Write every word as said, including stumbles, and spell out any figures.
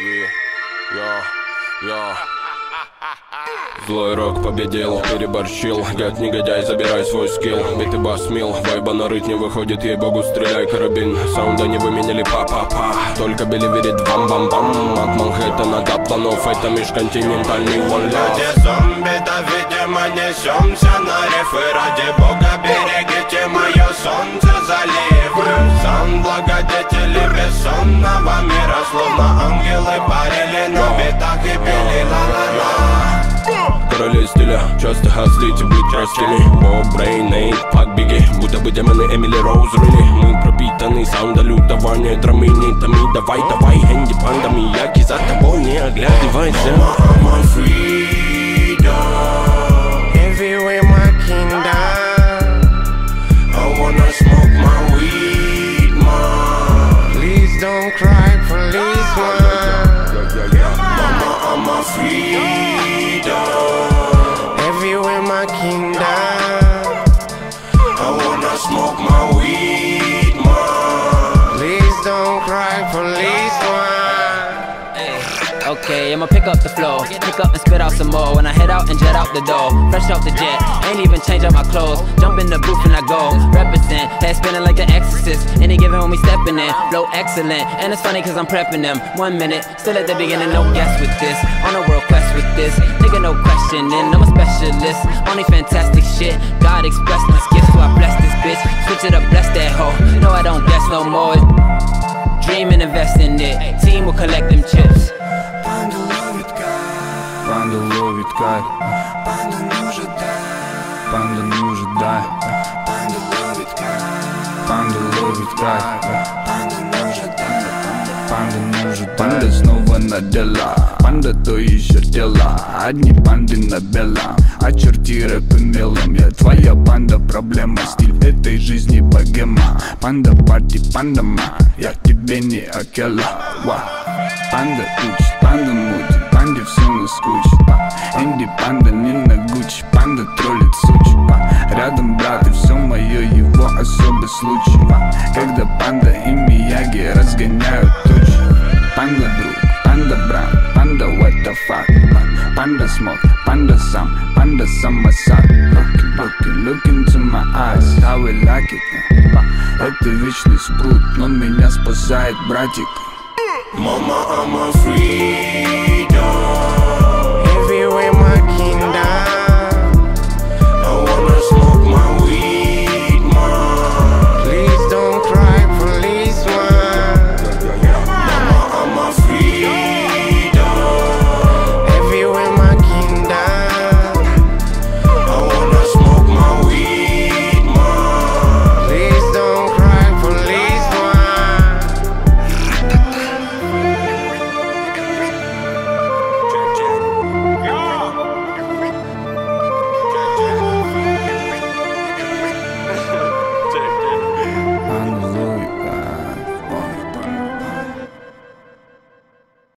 Злой рок победил, переборщил. Гад негодяй, забирай свой скилл. Битый бас мил, вайба на рыть не выходит. Ей-богу, стреляй, карабин. Саунда не выменяли, па-па-па. Только Билли верит бам-бам-бам. От Манхэттена до планов, это межконтинентальный one love. Люди зомби, да видимо несемся на рифы. Ради бога берегите мое солнце заливы. Сам благодетели бессонного мира. Словно ангелы парили на битах и пели ла-ла-ла. Короли стиля, часто хаслите быть простыми. Боб, Брейн, Нейт, Пак, Бигги. Будто бы демоны Эмили Роуз Рыли. Мы пропитаны саунда лютования. Драмы нитами, давай, давай. Энди, панда, Мияки, за тобой не оглядывайся. I'm a freedom. Everywhere my kingdom. I wanna smoke my weed, man. Please don't cry, police, man. Mama, I'm a freedom. Everywhere my kingdom. I wanna smoke my weed, man. Please don't cry, police, man. Okay, I'ma pick up the flow, pick up and spit out some more. When I head out and jet out the door, fresh off the jet, ain't even change out my clothes. Jump in the booth and I go, represent, head spinning like the exorcist. Any given when we stepping in, flow excellent. And it's funny cause I'm prepping them, one minute, still at the beginning, no guess with this. On a world quest with this, nigga no questioning, I'm a specialist. Only fantastic shit, God expressed my gifts, so I bless this bitch. Switch it up, bless that hoe, no I don't guess no more. Dream and invest in it, team will collect them chips. Панда ловит кайф, Панда ловит кайф, панда нужен дай, панда нужен дай, панда ловит кайф, панда ловит кайф, панда нужен дай. панда нужен дай. Панда снова на дела, панда то еще дела. Одни панды на белом, очерти рэп и мелом. Я твоя панда проблема, стиль этой жизни богема. Панда парти, панда ма, я к тебе не окела. Панда учит, панда мутит, панде все наскучит. Энди панда не на Гуччи, панда троллит сучи. Рядом брат и все мое его особый случай. Когда панда и Мияги разгоняют тучи. Панда друг, панда брат, панда what the fuck. Панда смог, панда сам, панда самосад. Looking, looking, look into my eyes, how we like it. Это вечный спрут, он меня спасает, братик. Mama, I'm a freedom.